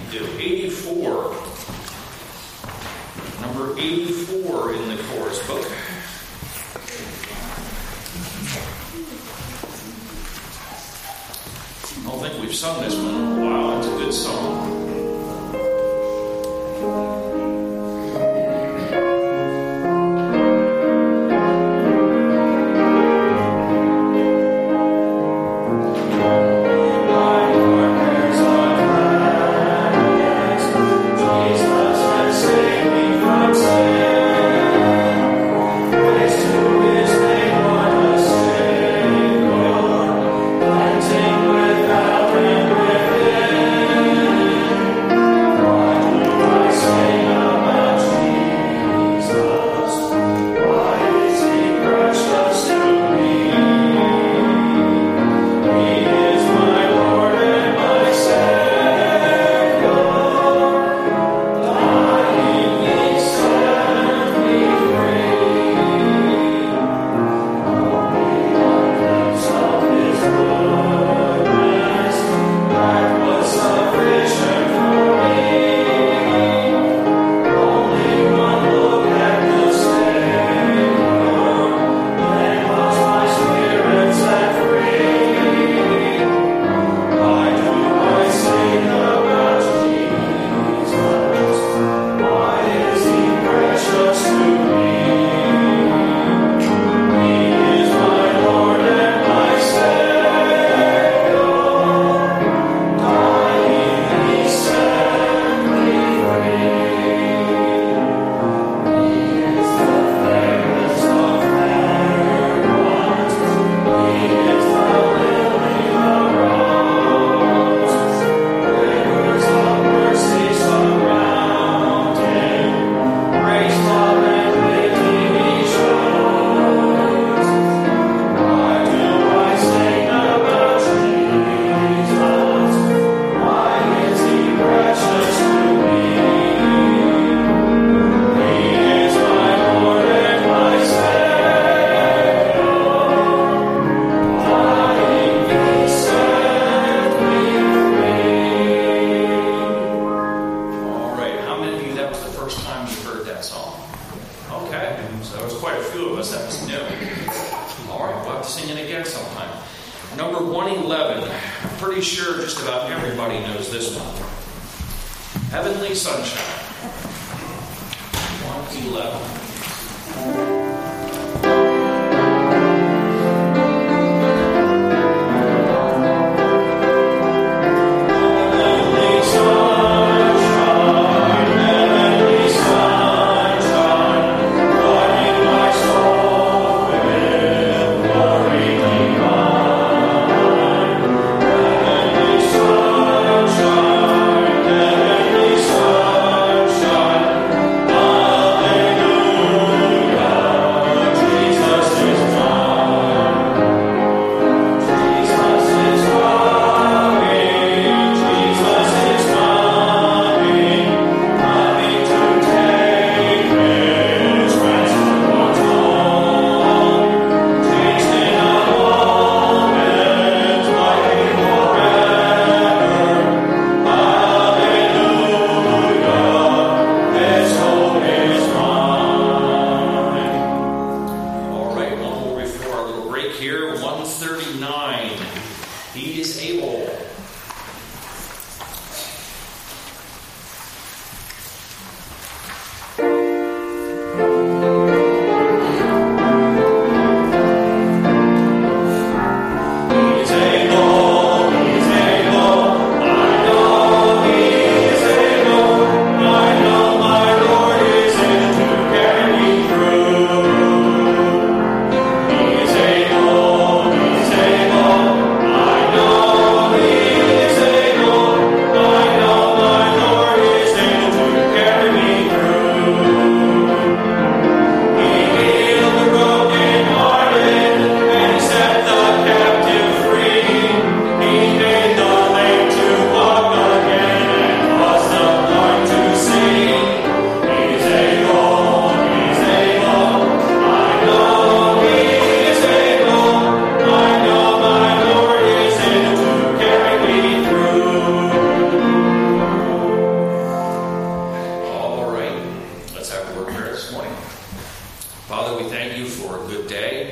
do? 84. Number 84 in the chorus book. I don't think we've sung this one in a while. It's a good song.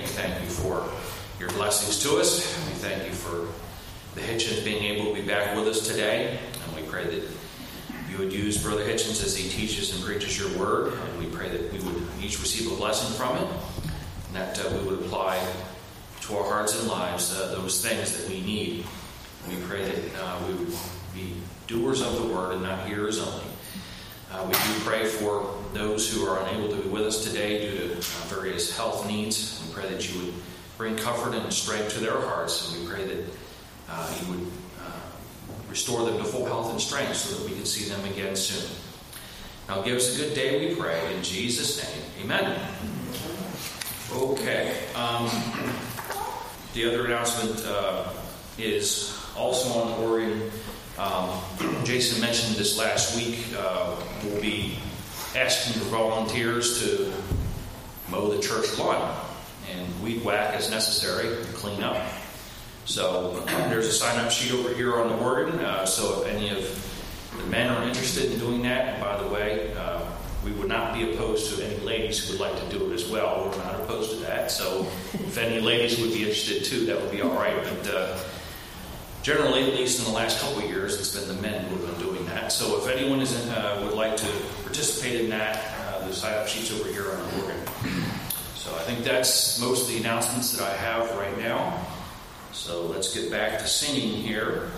We thank you for your blessings to us. We thank you for the Hitchens being able to be back with us today. And we pray that you would use Brother Hitchens as he teaches and preaches your word. And we pray that we would each receive a blessing from it. And that we would apply to our hearts and lives those things that we need. We pray that we would be doers of the word and not hearers only. We do pray for those who are unable to be with us today due to various health needs. We pray that you would bring comfort and strength to their hearts. And we pray that you would restore them to full health and strength so that we can see them again soon. Now give us a good day, we pray. In Jesus' name, amen. Okay. The other announcement is also on Oregon. Jason mentioned this last week. We'll be asking for volunteers to mow the church lawn and weed whack as necessary and clean up. So there's a sign-up sheet over here on the Oregon. So if any of the men are interested in doing that, and by the way, we would not be opposed to any ladies who would like to do it as well. We're not opposed to that. So if any ladies would be interested too, that would be all right. But generally, at least in the last couple of years, it's been the men who have been doing that. So if anyone would like to participate in that, the sign-up sheet's over here on the Oregon. So I think that's most of the announcements that I have right now. So let's get back to singing here.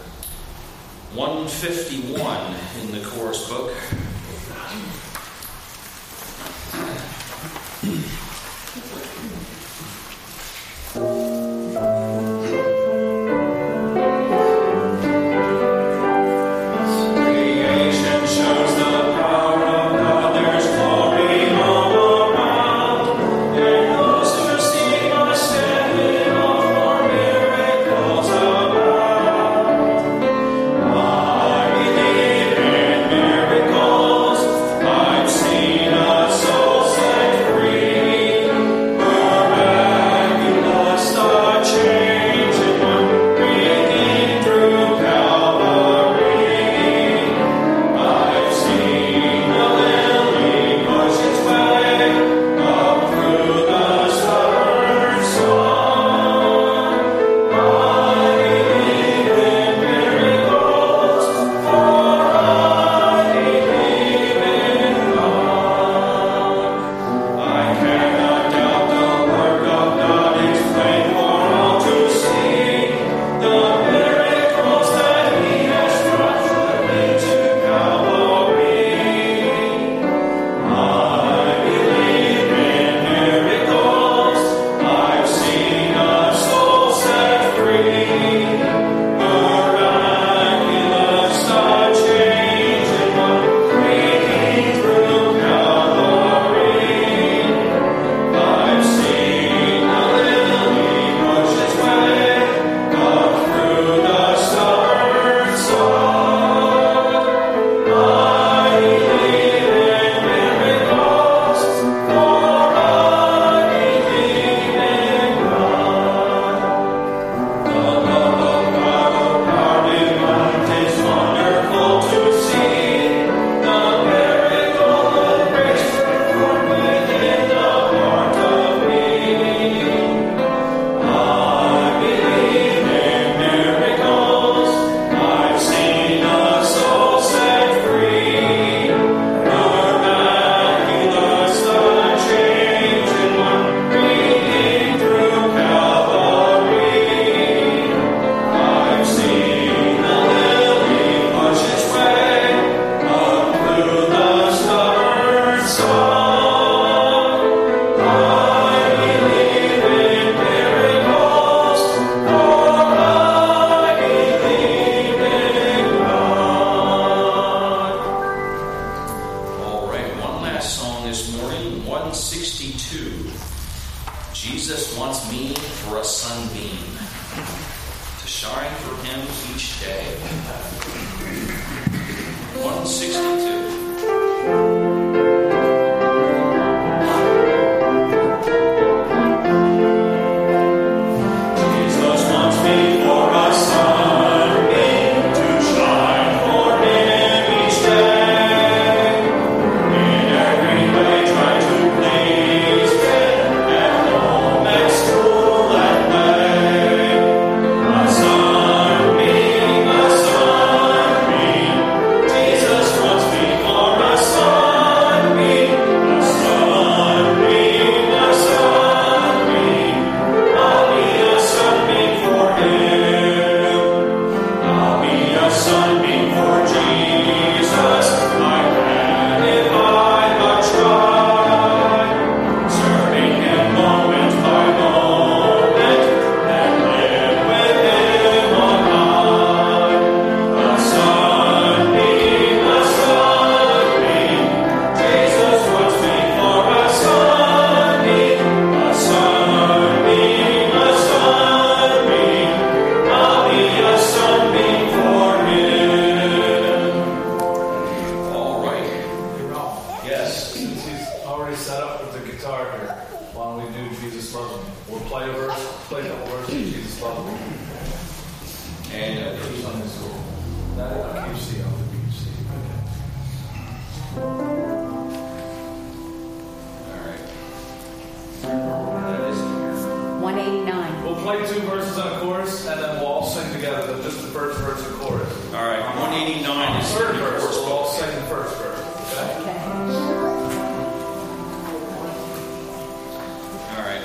151 in the chorus book. shine for him each day. 162. Next guitar here. Why don't we do Jesus Loves Me? We'll play a verse, play a couple verses of Jesus Loves Me. And who's on this school? Keep C on the beach. Okay. all right. That is here. 189. We'll play 2 verses on a chorus, and then we'll all sing together just the first verse and chorus. All right, 189 is Third the verse, chorus. we'll all sing the first verse. Okay? Okay. All right.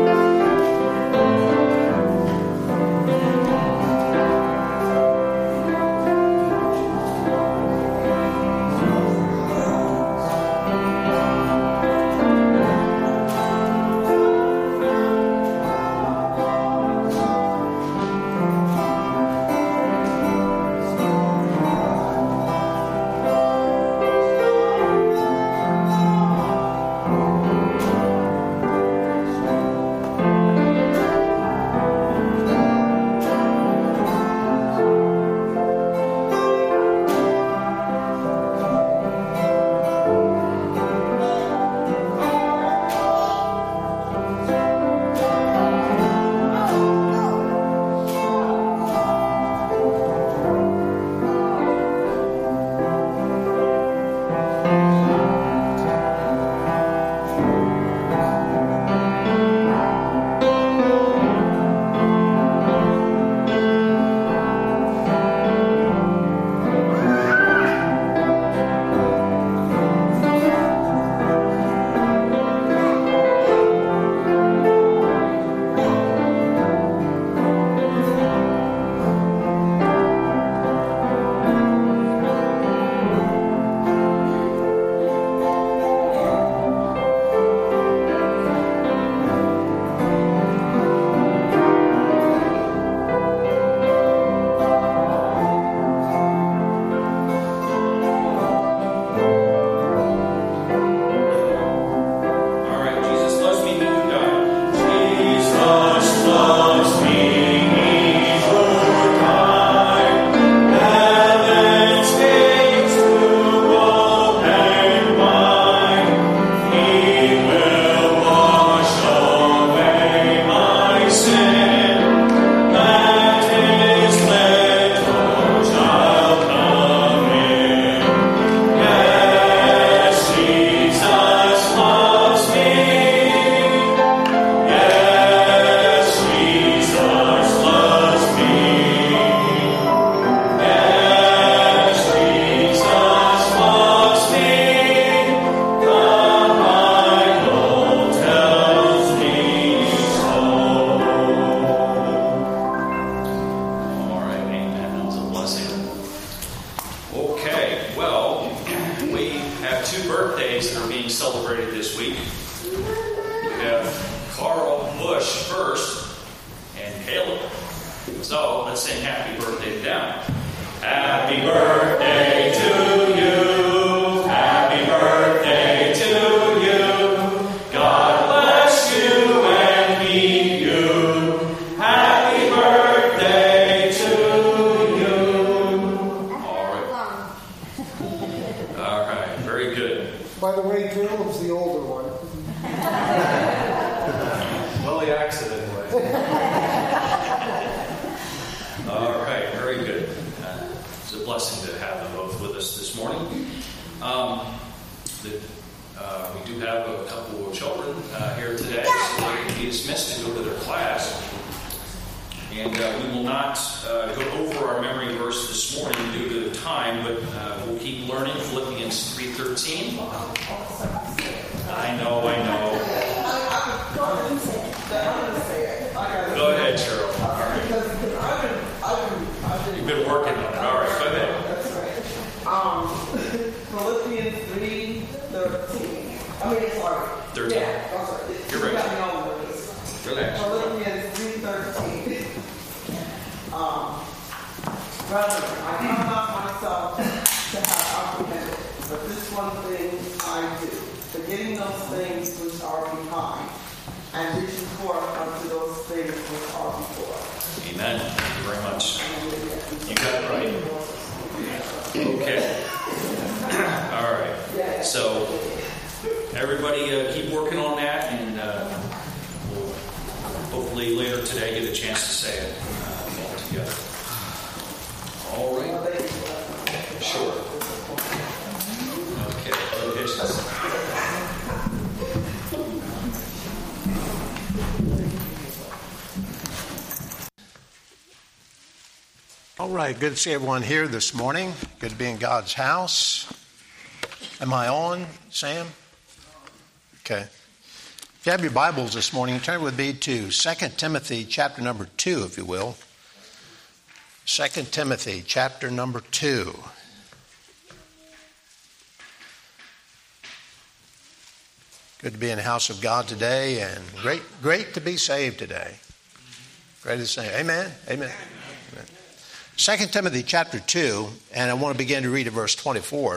So let's sing happy birthday to them. Happy birthday to you. Happy birthday to you. God bless you and keep you. Happy birthday to you. All right, very good. By the way, Caleb's the older one. Well, he acts it anyway. All right, very good. It's a blessing to have them both with us this morning. We do have a couple of children here today, so they're going to be dismissed to go to their class. And we will not go over our memory verse this morning due to the time, but we'll keep learning Philippians 3:13. I know. Go ahead, Cheryl. All right. You've been working on it. All right, go ahead. That's right. Philippians 3:13. Sorry. 13. Yeah, I'm sorry. You're right. You got me all over this. Relax. Philippians 3:13. Brethren, I count not myself to have apprehended, but this one thing I do, forgetting those things which are behind, and reaching forth unto those things which are before. Amen. Thank you very much. You got it right. Okay. All right. So everybody keep working on that, and we'll hopefully later today get a chance to say it all together. All right. Sure. Okay. All right, good to see everyone here this morning. Good to be in God's house. Am I on, Sam? Okay. If you have your Bibles this morning, turn with me to 2 Timothy chapter number 2, if you will. 2 Timothy chapter number 2. Good to be in the house of God today, and great to be saved today. Great to say amen. Amen. 2 Timothy chapter 2, and I want to begin to read at verse 24.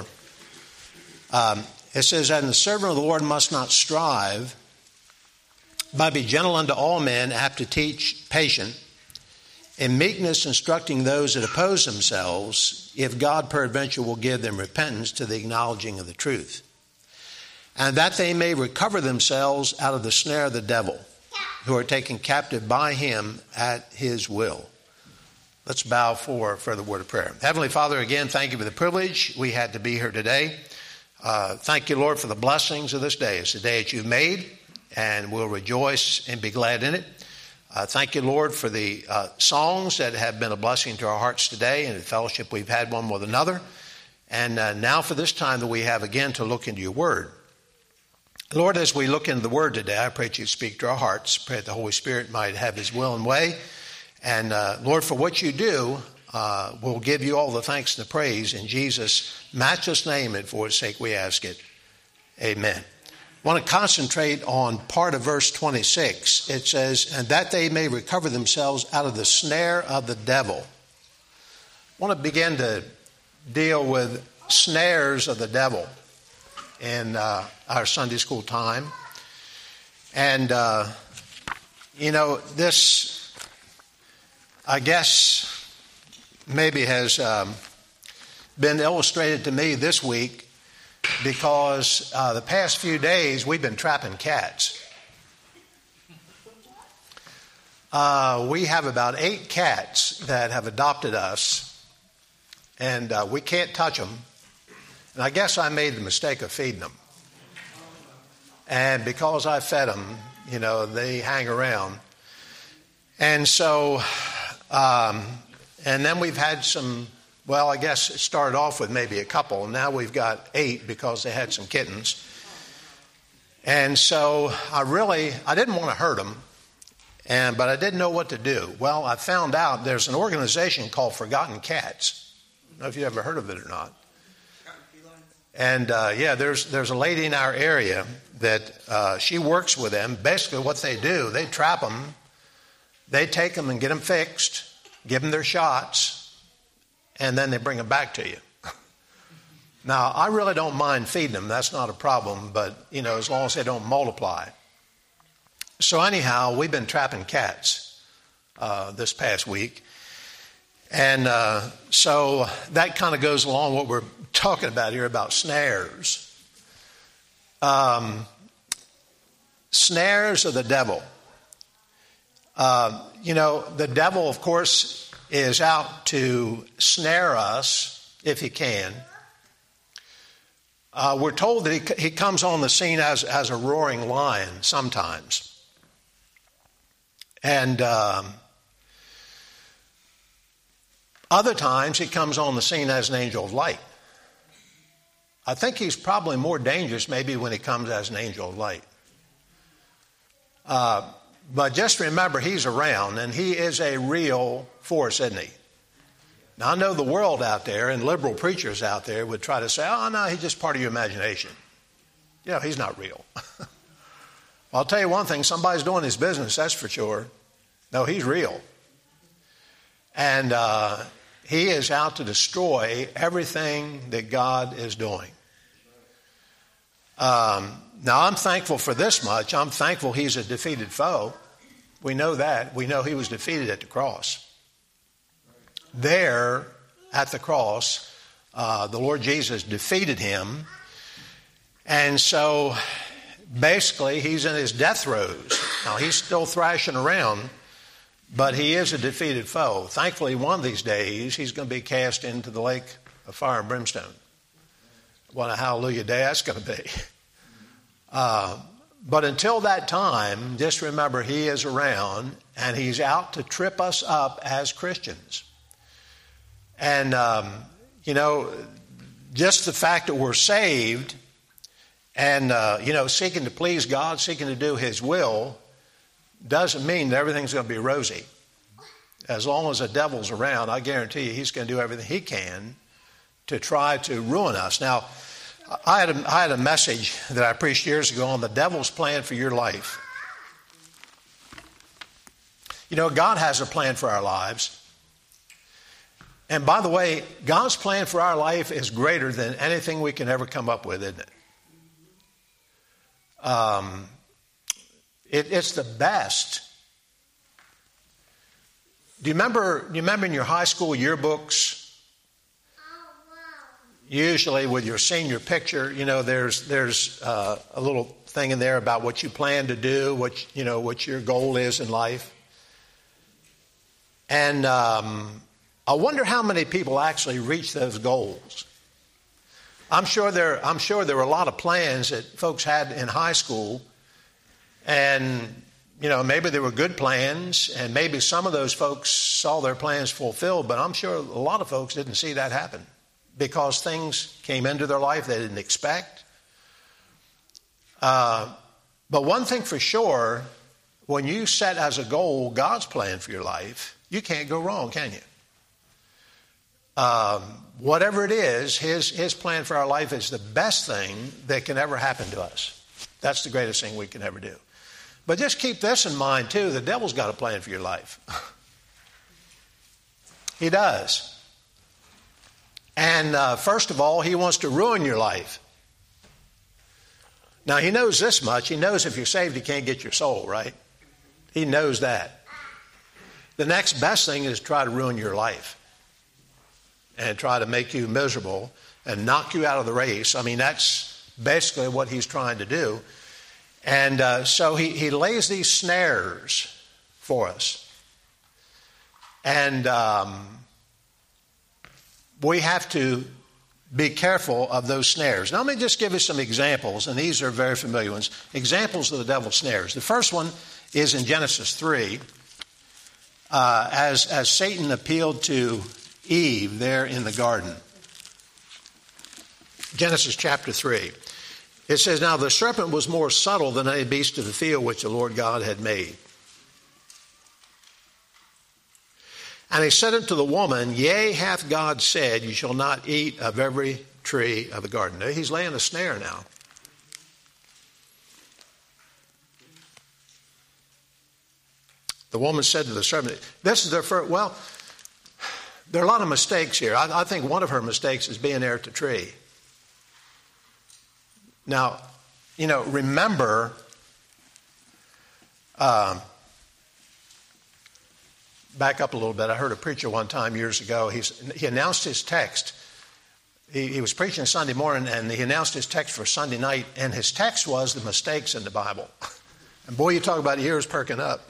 It says, "And the servant of the Lord must not strive, but be gentle unto all men, apt to teach, patient, in meekness instructing those that oppose themselves, if God peradventure will give them repentance to the acknowledging of the truth, and that they may recover themselves out of the snare of the devil, who are taken captive by him at his will." Let's bow for the word of prayer. Heavenly Father, again, thank you for the privilege we had to be here today. Thank you, Lord, for the blessings of this day. It's the day that you've made, and we'll rejoice and be glad in it. Thank you, Lord, for the songs that have been a blessing to our hearts today and the fellowship we've had one with another. And now for this time that we have again to look into your word. Lord, as we look into the word today, I pray that you speak to our hearts. Pray that the Holy Spirit might have his will and way. And Lord, for what you do, we'll give you all the thanks and the praise in Jesus' matchless name, and for his sake we ask it. Amen. I want to concentrate on part of verse 26. It says, "And that they may recover themselves out of the snare of the devil." I want to begin to deal with snares of the devil in our Sunday school time. And, this, I guess, maybe has been illustrated to me this week because the past few days we've been trapping cats. We have about 8 cats that have adopted us, and we can't touch them. And I guess I made the mistake of feeding them. And because I fed them, they hang around. And so... and then we've had some, well, I guess it started off with maybe a couple. And now we've got 8 because they had some kittens. And so I didn't want to hurt them, but I didn't know what to do. Well, I found out there's an organization called Forgotten Cats. I don't know if you ever heard of it or not. And there's a lady in our area that she works with them. Basically what they do, they trap them. They take them and get them fixed, give them their shots, and then they bring them back to you. Now, I really don't mind feeding them. That's not a problem, but, as long as they don't multiply. So anyhow, we've been trapping cats this past week. And so that kind of goes along with what we're talking about here about snares. Snares of the devil. The devil, of course, is out to snare us if he can. We're told that he comes on the scene as a roaring lion sometimes. And other times he comes on the scene as an angel of light. I think he's probably more dangerous maybe when he comes as an angel of light. But just remember, he's around, and he is a real force, isn't he? Now, I know the world out there and liberal preachers out there would try to say, oh, no, he's just part of your imagination. He's not real. Well, I'll tell you one thing, somebody's doing his business, that's for sure. No, he's real. And he is out to destroy everything that God is doing. Now, I'm thankful for this much. I'm thankful he's a defeated foe. We know that. We know he was defeated at the cross. There, at the cross, the Lord Jesus defeated him. And so basically, he's in his death throes. Now, he's still thrashing around, but he is a defeated foe. Thankfully, one of these days, he's going to be cast into the lake of fire and brimstone. What a hallelujah day that's going to be. But until that time, just remember he is around, and he's out to trip us up as Christians. And, just the fact that we're saved and, seeking to please God, seeking to do his will, doesn't mean that everything's going to be rosy. As long as the devil's around, I guarantee you he's going to do everything he can to try to ruin us. Now, I had a message that I preached years ago on the devil's plan for your life. God has a plan for our lives. And by the way, God's plan for our life is greater than anything we can ever come up with, isn't it? It's the best. Do you remember in your high school yearbooks? Usually with your senior picture, there's a little thing in there about what you plan to do, what your goal is in life. And I wonder how many people actually reach those goals. I'm sure there were a lot of plans that folks had in high school, and maybe they were good plans, and maybe some of those folks saw their plans fulfilled, but I'm sure a lot of folks didn't see that happen because things came into their life they didn't expect. But one thing for sure, when you set as a goal God's plan for your life, you can't go wrong, can you? Whatever it is, his plan for our life is the best thing that can ever happen to us. That's the greatest thing we can ever do. But just keep this in mind, too. The devil's got a plan for your life. He does. And first of all, he wants to ruin your life. Now, he knows this much. He knows if you're saved, he can't get your soul, right? He knows that. The next best thing is to try to ruin your life and try to make you miserable and knock you out of the race. I mean, that's basically what he's trying to do. And so he lays these snares for us. And we have to be careful of those snares. Now, let me just give you some examples, and these are very familiar ones. Examples of the devil's snares. The first one is in Genesis 3, as Satan appealed to Eve there in the garden. Genesis chapter 3. It says, "Now the serpent was more subtle than any beast of the field which the Lord God had made. And he said unto the woman, Yea, hath God said, You shall not eat of every tree of the garden." Now, he's laying a snare now. The woman said to the serpent, this is their first, well, there are a lot of mistakes here. I think one of her mistakes is being there at the tree. Now, remember, back up a little bit. I heard a preacher one time years ago. He announced his text. He was preaching Sunday morning, and he announced his text for Sunday night, and his text was the mistakes in the Bible. And boy, you talk about ears perking up.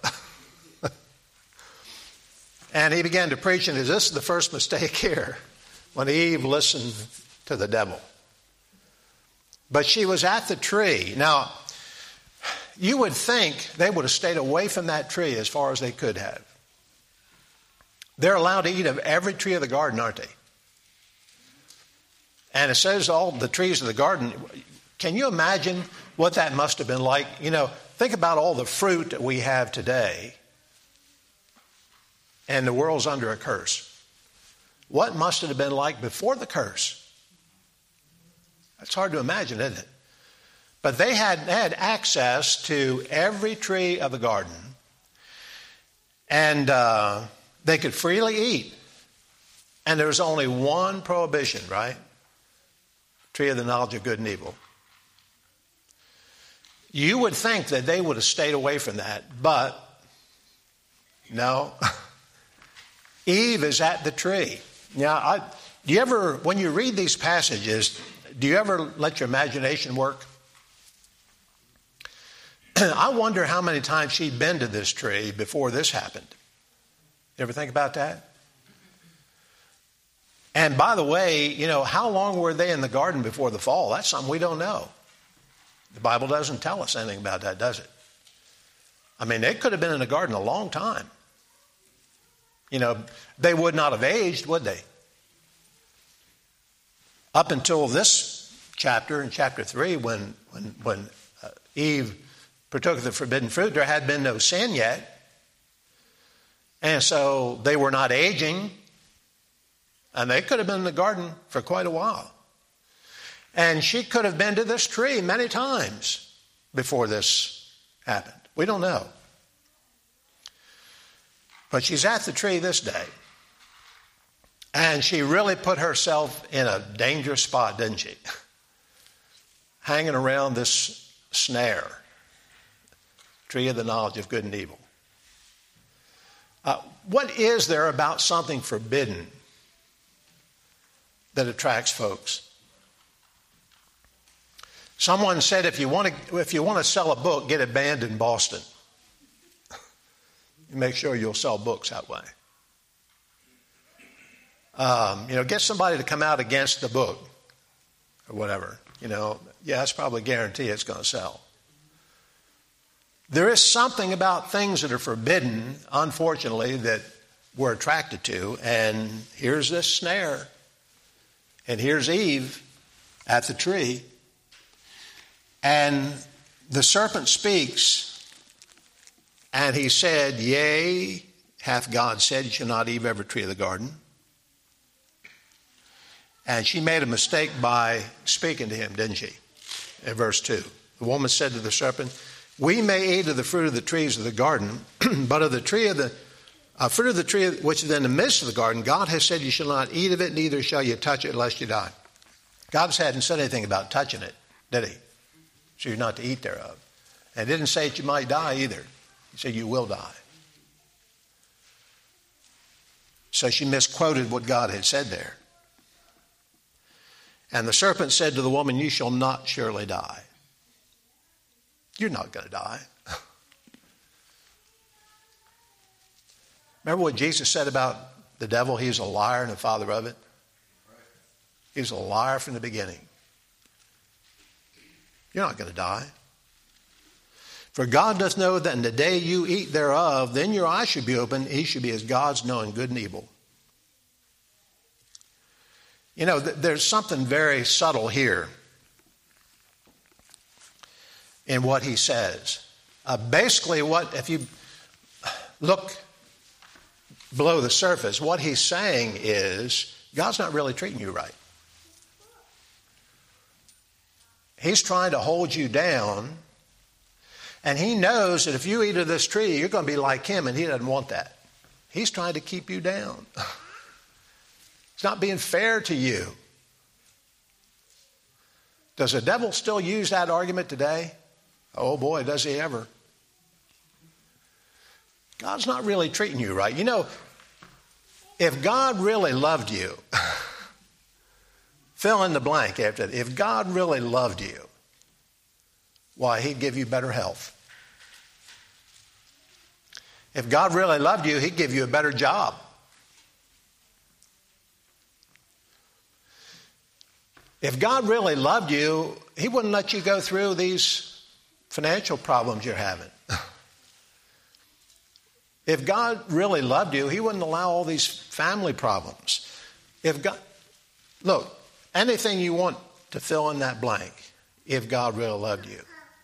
And he began to preach, and this is the first mistake here, when Eve listened to the devil. But she was at the tree. Now, you would think they would have stayed away from that tree as far as they could have. They're allowed to eat of every tree of the garden, aren't they? And it says all the trees of the garden. Can you imagine what that must have been like? Think about all the fruit that we have today. And the world's under a curse. What must it have been like before the curse? That's hard to imagine, isn't it? But they had access to every tree of the garden. And they could freely eat. And there was only one prohibition, right? Tree of the knowledge of good and evil. You would think that they would have stayed away from that, but no. Eve is at the tree. Now, do you ever, when you read these passages, do you ever let your imagination work? I wonder how many times she'd been to this tree before this happened. You ever think about that? And by the way, how long were they in the garden before the fall? That's something we don't know. The Bible doesn't tell us anything about that, does it? I mean, they could have been in the garden a long time. They would not have aged, would they? Up until this chapter, in chapter 3, when Eve partook of the forbidden fruit, there had been no sin yet. And so they were not aging. And they could have been in the garden for quite a while. And she could have been to this tree many times before this happened. We don't know. But she's at the tree this day. And she really put herself in a dangerous spot, didn't she? Hanging around this snare. Tree of the knowledge of good and evil. What is there about something forbidden that attracts folks? Someone said if you want to sell a book, get it banned in Boston. You make sure you'll sell books that way. Get somebody to come out against the book or whatever. It's probably guarantee it's going to sell. There is something about things that are forbidden, unfortunately, that we're attracted to. And here's this snare. And here's Eve at the tree. And the serpent speaks. And he said, Yea, hath God said, you shall not eat every tree of the garden. And she made a mistake by speaking to him, didn't she? In verse 2. The woman said to the serpent, we may eat of the fruit of the trees of the garden, but of the tree of the fruit of the tree which is in the midst of the garden, God has said you shall not eat of it, neither shall you touch it lest you die. God hadn't said anything about touching it, did he? So you're not to eat thereof. And it didn't say that you might die either. He said you will die. So she misquoted what God had said there. And the serpent said to the woman, you shall not surely die. You're not going to die. Remember what Jesus said about the devil? He's a liar and the father of it. He's a liar from the beginning. You're not going to die. For God doth know that in the day you eat thereof, then your eyes should be opened. He should be as gods knowing good and evil. There's something very subtle here in what he says. Basically, if you look below the surface, what he's saying is God's not really treating you right. He's trying to hold you down, and he knows that if you eat of this tree, you're going to be like him, and he doesn't want that. He's trying to keep you down. It's not being fair to you. Does the devil still use that argument today? Oh boy, does he ever. God's not really treating you right. If God really loved you, fill in the blank after that. If God really loved you, why, he'd give you better health. If God really loved you, he'd give you a better job. If God really loved you, he wouldn't let you go through these financial problems you're having. If God really loved you, he wouldn't allow all these family problems. Look, anything you want to fill in that blank, if God really loved you.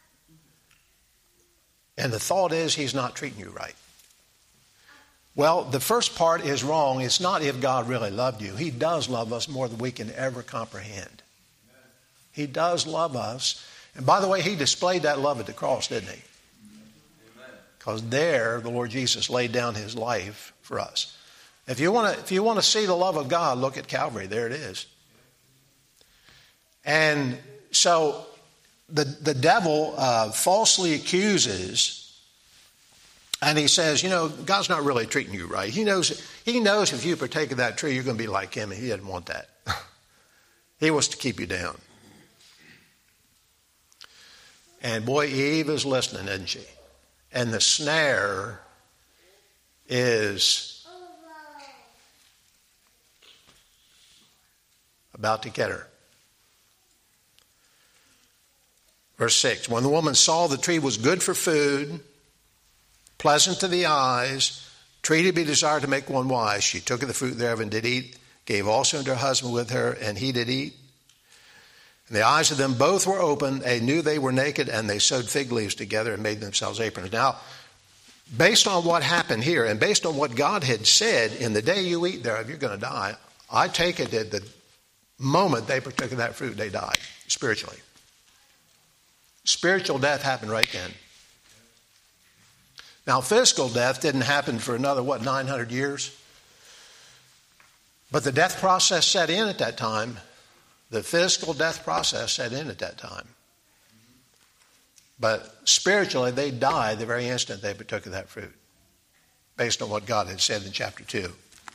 And the thought is he's not treating you right. Well, the first part is wrong. It's not if God really loved you. He does love us more than we can ever comprehend. He does love us. And by the way, he displayed that love at the cross, didn't he? Because there, the Lord Jesus laid down his life for us. If you want to see the love of God, look at Calvary. There it is. And so the devil falsely accuses, and he says, God's not really treating you right. He knows if you partake of that tree, you're going to be like him, and he didn't want that. He wants to keep you down. And boy, Eve is listening, isn't she? And the snare is about to get her. Verse 6, when the woman saw the tree was good for food, pleasant to the eyes, tree to be desired to make one wise, she took of the fruit thereof and did eat, gave also unto her husband with her, and he did eat. And the eyes of them both were opened, they knew they were naked, and they sewed fig leaves together and made themselves aprons. Now, based on what happened here, and based on what God had said, in the day you eat thereof, you're going to die, I take it that the moment they partook of that fruit, they died, spiritually. Spiritual death happened right then. Now, physical death didn't happen for another, 900 years? But the death process set in at that time. The physical death process set in at that time. But spiritually, they died the very instant they partook of that fruit, based on what God had said in chapter 2.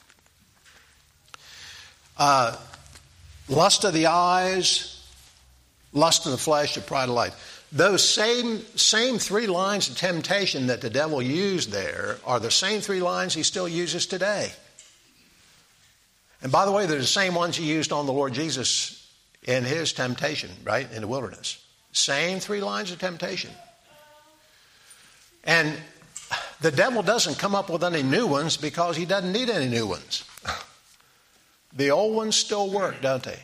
Lust of the eyes, lust of the flesh, the pride of life. Those same 3 lines of temptation that the devil used there are the same 3 lines he still uses today. And by the way, they're the same ones he used on the Lord Jesus in his temptation, right, in the wilderness. Same 3 lines of temptation. And the devil doesn't come up with any new ones because he doesn't need any new ones. The old ones still work, don't they?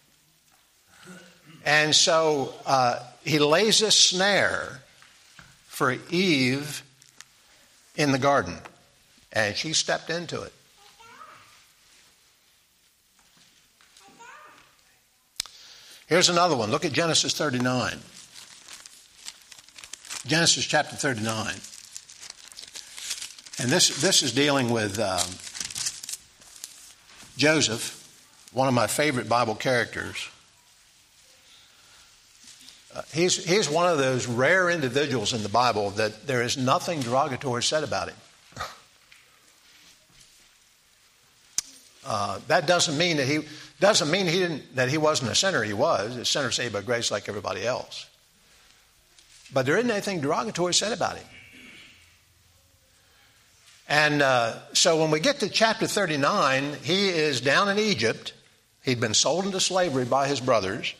And so he lays a snare for Eve in the garden, and she stepped into it. Here's another one. Look at Genesis 39. Genesis chapter 39. And this is dealing with Joseph, one of my favorite Bible characters. He's one of those rare individuals in the Bible that there is nothing derogatory said about him. That doesn't mean that he wasn't a sinner. He was a sinner saved by grace like everybody else. But there isn't anything derogatory said about him. And so when we get to chapter 39, he is down in Egypt. He'd been sold into slavery by his brothers.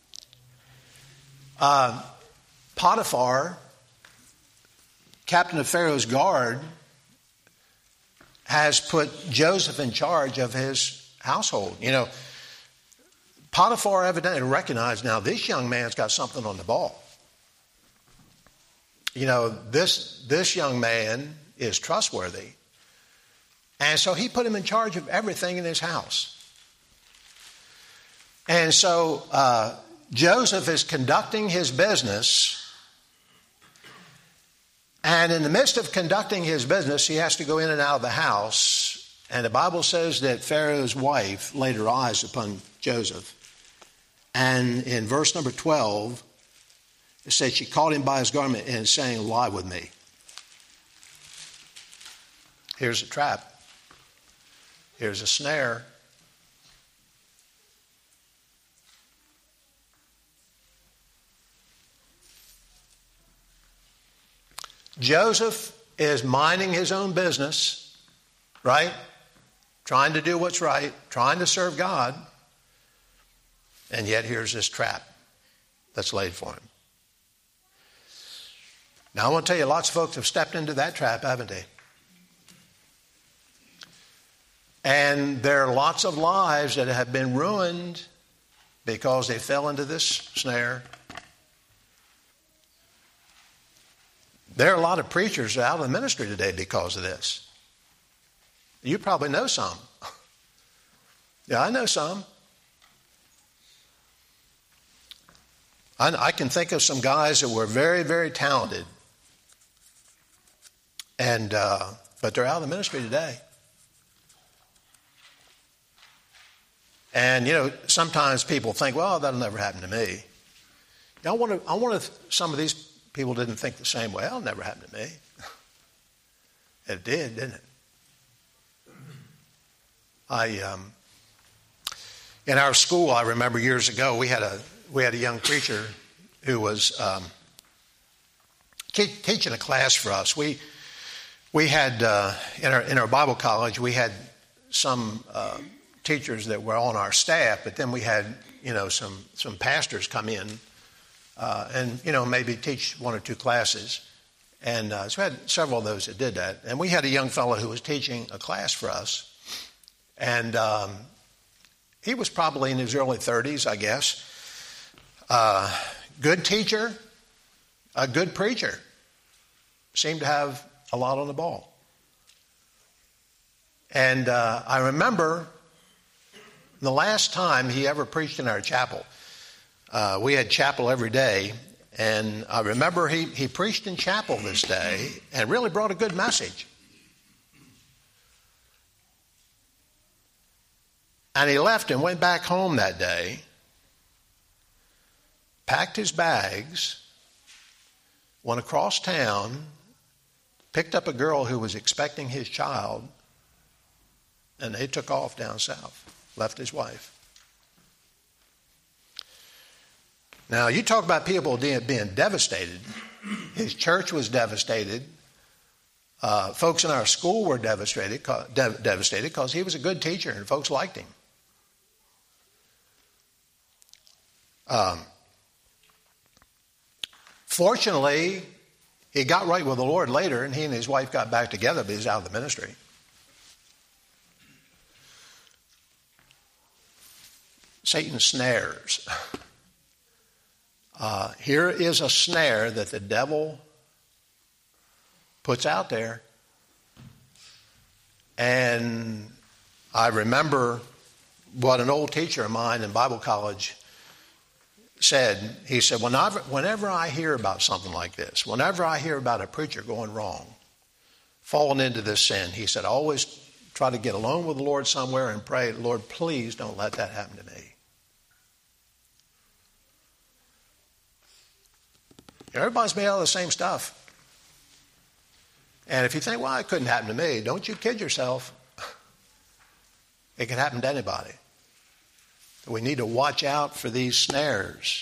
Potiphar, captain of Pharaoh's guard, has put Joseph in charge of his household. You know, Potiphar evidently recognized, now this young man's got something on the ball. You know, this young man is trustworthy. And so he put him in charge of everything in his house. And so Joseph is conducting his business, and in the midst of conducting his business, he has to go in and out of the house. And the Bible says that Pharaoh's wife laid her eyes upon Joseph. And in verse number 12, it says she caught him by his garment and saying, "Lie with me." Here's a trap. Here's a snare. Joseph is minding his own business, right? Trying to do what's right, trying to serve God. And yet here's this trap that's laid for him. Now I want to tell you, lots of folks have stepped into that trap, haven't they? And there are lots of lives that have been ruined because they fell into this snare. There are a lot of preachers out of the ministry today because of this. You probably know some. Yeah, I know some. I can think of some guys that were very, very talented, and but they're out of the ministry today. And you know, sometimes people think, "Well, that'll never happen to me." I wonder if some of these people didn't think the same way. That'll never happen to me. It did, didn't it? In our school, I remember years ago, we had a young preacher who was teaching a class for us. We had in our Bible college, we had some teachers that were on our staff, but then we had some pastors come in and maybe teach one or two classes. And so we had several of those that did that. And we had a young fellow who was teaching a class for us. And he was probably in his early 30s, I guess. Good teacher, a good preacher. Seemed to have a lot on the ball. And I remember the last time he ever preached in our chapel. We had chapel every day. And I remember he preached in chapel this day and really brought a good message. And he left and went back home that day, packed his bags, went across town, picked up a girl who was expecting his child, and they took off down south, left his wife. Now, you talk about people being devastated. His church was devastated. Folks in our school were devastated because he was a good teacher and folks liked him. Fortunately, he got right with the Lord later, and he and his wife got back together, but he's out of the ministry. Satan's snares. Here is a snare that the devil puts out there. And I remember what an old teacher of mine in Bible college said. He said, whenever I hear about something like this, whenever I hear about a preacher going wrong, falling into this sin, he said, I always try to get alone with the Lord somewhere and pray, Lord, please don't let that happen to me. Everybody's made out of the same stuff. And if you think, well, it couldn't happen to me, don't you kid yourself. It can happen to anybody. We need to watch out for these snares.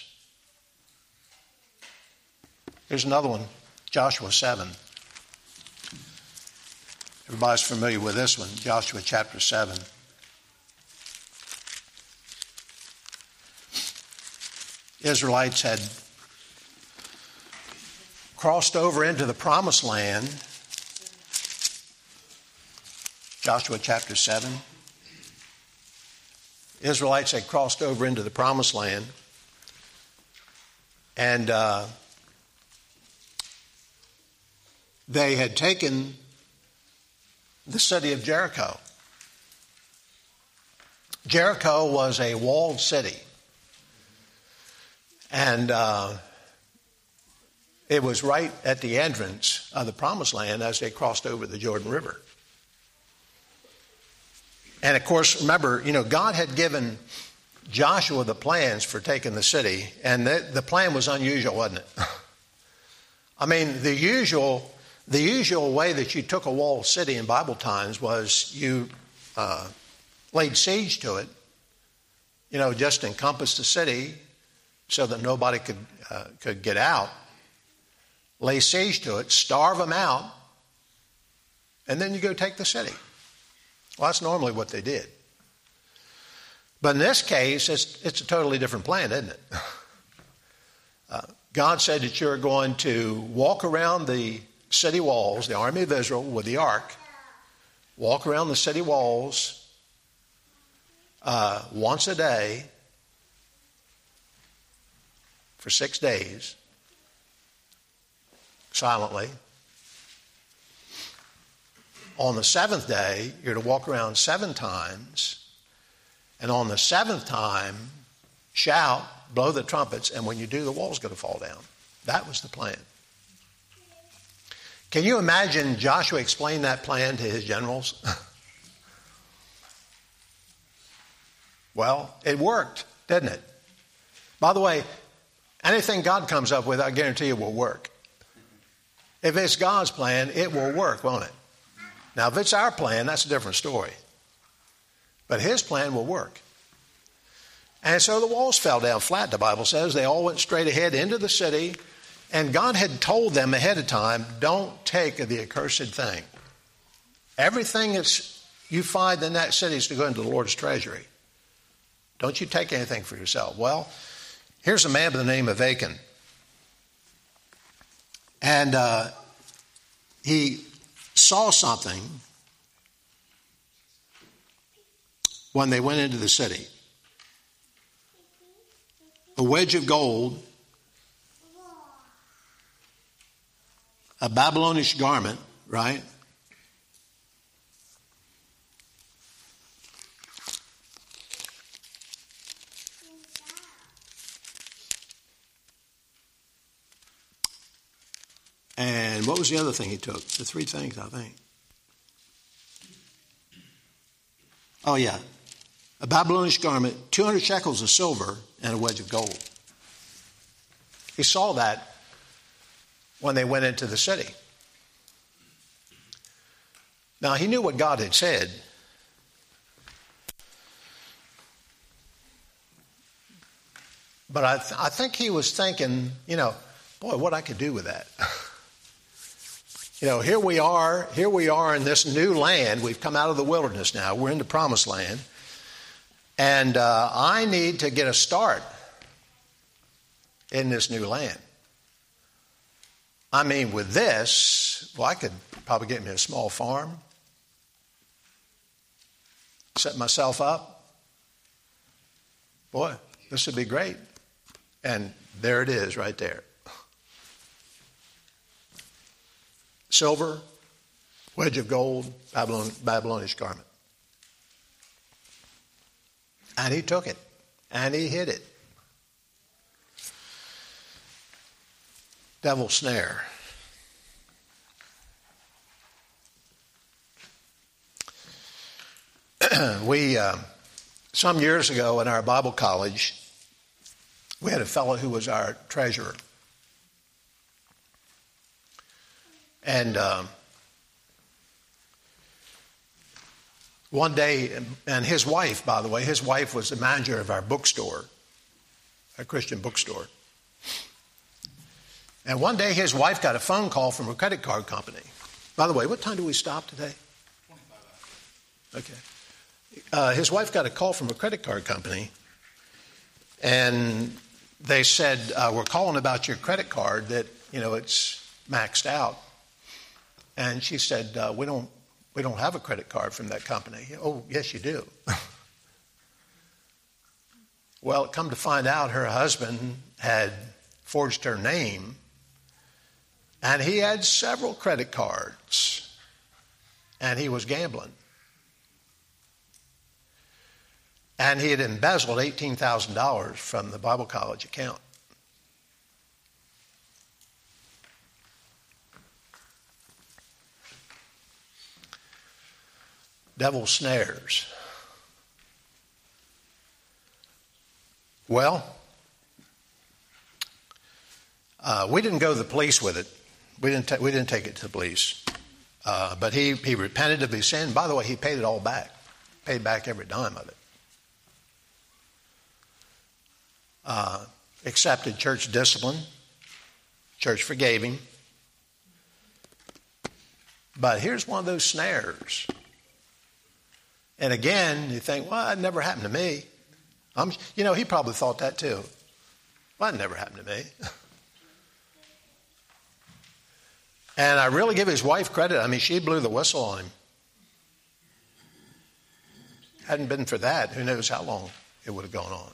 Here's another one, Joshua 7. Everybody's familiar with this one, Joshua chapter 7. Israelites had crossed over into the promised land. Joshua chapter 7. Israelites had crossed over into the promised land. And they had taken the city of Jericho. Jericho was a walled city. And it was right at the entrance of the promised land as they crossed over the Jordan River. And of course, remember, God had given Joshua the plans for taking the city, and the plan was unusual, wasn't it? I mean, the usual way that you took a walled city in Bible times was you laid siege to it, just encompassed the city so that nobody could get out. Lay siege to it, starve them out, and then you go take the city. Well, that's normally what they did. But in this case, it's a totally different plan, isn't it? God said that you're going to walk around the city walls, the army of Israel with the ark, walk around the city walls once a day for 6 days, silently. On the seventh day, you're to walk around 7 times. And on the 7th time, shout, blow the trumpets, and when you do, the wall's going to fall down. That was the plan. Can you imagine Joshua explain that plan to his generals? Well, it worked, didn't it? By the way, anything God comes up with, I guarantee you will work. If it's God's plan, it will work, won't it? Now, if it's our plan, that's a different story. But his plan will work. And so the walls fell down flat, the Bible says. They all went straight ahead into the city. And God had told them ahead of time, don't take of the accursed thing. Everything that's you find in that city is to go into the Lord's treasury. Don't you take anything for yourself. Well, here's a man by the name of Achan. And he saw something when they went into the city. A wedge of gold, a Babylonish garment, right? And what was the other thing he took? The three things, I think. Oh, yeah. A Babylonish garment, 200 shekels of silver, and a wedge of gold. He saw that when they went into the city. Now, he knew what God had said. But I think he was thinking, boy, what I could do with that. Here we are in this new land. We've come out of the wilderness now. We're in the promised land. And I need to get a start in this new land. I mean, with this, I could probably get me a small farm, set myself up. Boy, this would be great. And there it is right there. Silver, wedge of gold, Babylonish garment. And he took it, and he hid it. Devil's snare. We, some years ago in our Bible college, we had a fellow who was our treasurer. And one day, and his wife, by the way, his wife was the manager of our bookstore, a Christian bookstore. And one day his wife got a phone call from a credit card company. By the way, what time do we stop today? 25. Okay. His wife got a call from a credit card company, and they said, we're calling about your credit card that, it's maxed out. And she said, we don't have a credit card from that company. Oh, yes, you do. Well, come to find out, her husband had forged her name, and he had several credit cards, and he was gambling. And he had embezzled $18,000 from the Bible college account. Devil's snares. Well, we didn't go to the police with it. We didn't take it to the police. But he repented of his sin. By the way, he paid it all back. Paid back every dime of it. Accepted church discipline. Church forgave him. But here's one of those snares. And again, you think, well, it never happened to me. He probably thought that too. Well, it never happened to me. And I really give his wife credit. I mean, she blew the whistle on him. Hadn't been for that, who knows how long it would have gone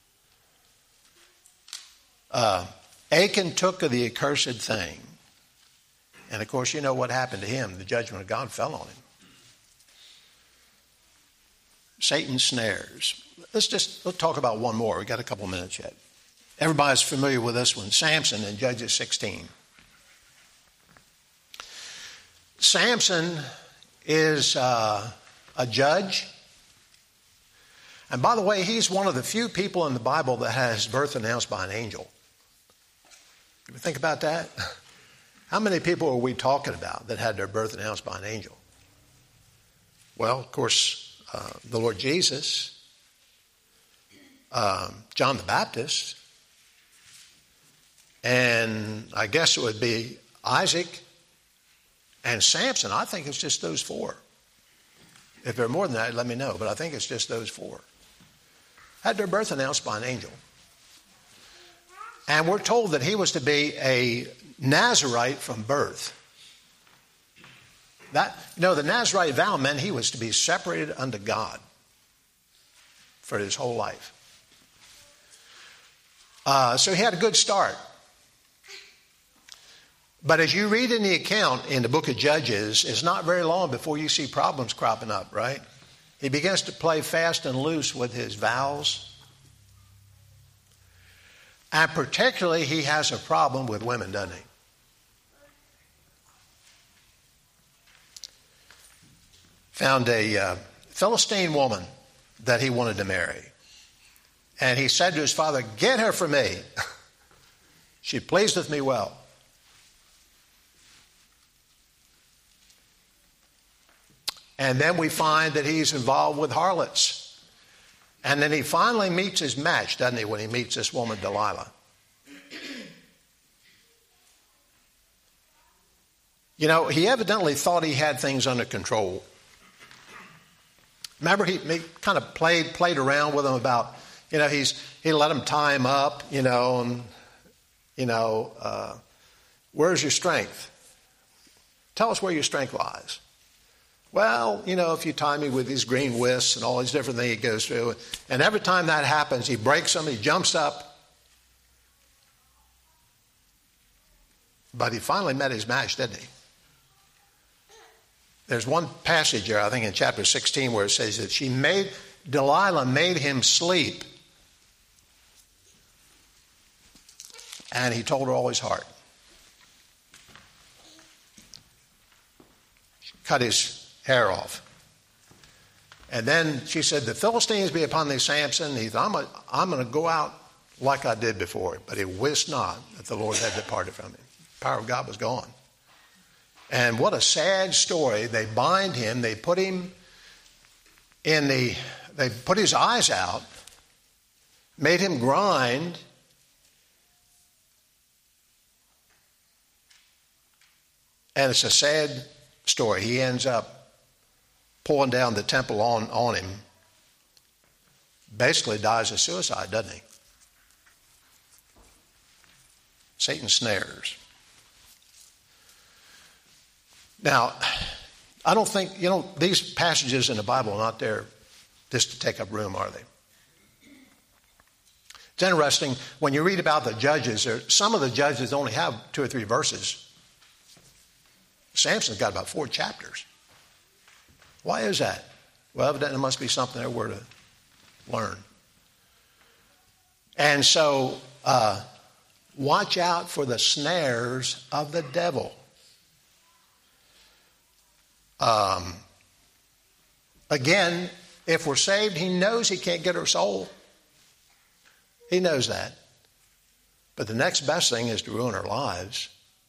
on. Achan took of the accursed thing. And of course, you know what happened to him. The judgment of God fell on him. Satan's snares. Let's talk about one more. We've got a couple minutes yet. Everybody's familiar with this one. Samson in Judges 16. Samson is a judge. And by the way, he's one of the few people in the Bible that has his birth announced by an angel. You ever think about that? How many people are we talking about that had their birth announced by an angel? Well, of course, the Lord Jesus, John the Baptist, and I guess it would be Isaac and Samson. I think it's just those four. If there are more than that, let me know, but I think it's just those four. Had their birth announced by an angel. And we're told that he was to be a Nazarite from birth. The Nazarite vow meant he was to be separated unto God for his whole life. So he had a good start. But as you read in the account in the book of Judges, it's not very long before you see problems cropping up, right? He begins to play fast and loose with his vows. And particularly, he has a problem with women, doesn't he? Found a Philistine woman that he wanted to marry. And he said to his father, "Get her for me. She pleaseth me well." And then we find that he's involved with harlots. And then he finally meets his match, doesn't he, when he meets this woman, Delilah. You know, he evidently thought he had things under control. Remember, he kind of played around with him about, he let him tie him up, and, where's your strength? Tell us where your strength lies. Well, if you tie me with these green whisks and all these different things he goes through, and every time that happens, he breaks them, he jumps up. But he finally met his match, didn't he? There's one passage there, I think in chapter 16, where it says that Delilah made him sleep. And he told her all his heart. She cut his hair off. And then she said, "The Philistines be upon thee, Samson." He thought, I'm going to go out like I did before. But he wist not that the Lord had departed from him. The power of God was gone. And what a sad story. They bind him. They put him they put his eyes out, made him grind. And it's a sad story. He ends up pulling down the temple on him. Basically dies of suicide, doesn't he? Satan snares. Now, I don't think, these passages in the Bible are not there just to take up room, are they? It's interesting, when you read about the judges, some of the judges only have 2 or 3 verses. Samson's got about 4 chapters. Why is that? Well, evidently there must be something there we're to learn. And so, watch out for the snares of the devil. Again, if we're saved, he knows he can't get our soul. He knows that. But the next best thing is to ruin our lives.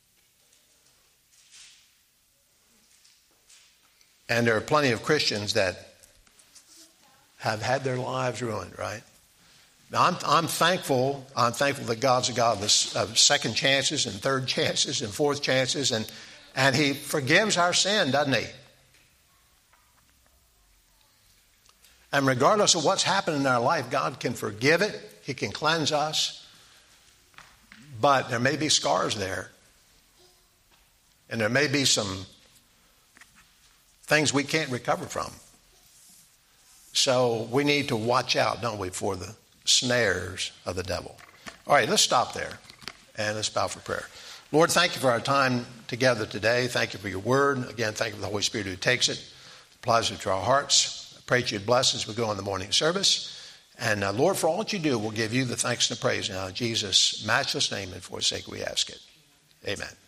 And there are plenty of Christians that have had their lives ruined, right? Now, I'm thankful. I'm thankful that God's a God of second chances and third chances and fourth chances, and he forgives our sin, doesn't he? And regardless of what's happened in our life, God can forgive it. He can cleanse us. But there may be scars there. And there may be some things we can't recover from. So we need to watch out, don't we, for the snares of the devil. All right, let's stop there and let's bow for prayer. Lord, thank you for our time together today. Thank you for your word. Again, thank you for the Holy Spirit who takes it, applies it to our hearts. I pray that you'd bless as we go on the morning service. And Lord, for all that you do, we'll give you the thanks and the praise. Now, in Jesus' matchless name and for his sake we ask it. Amen.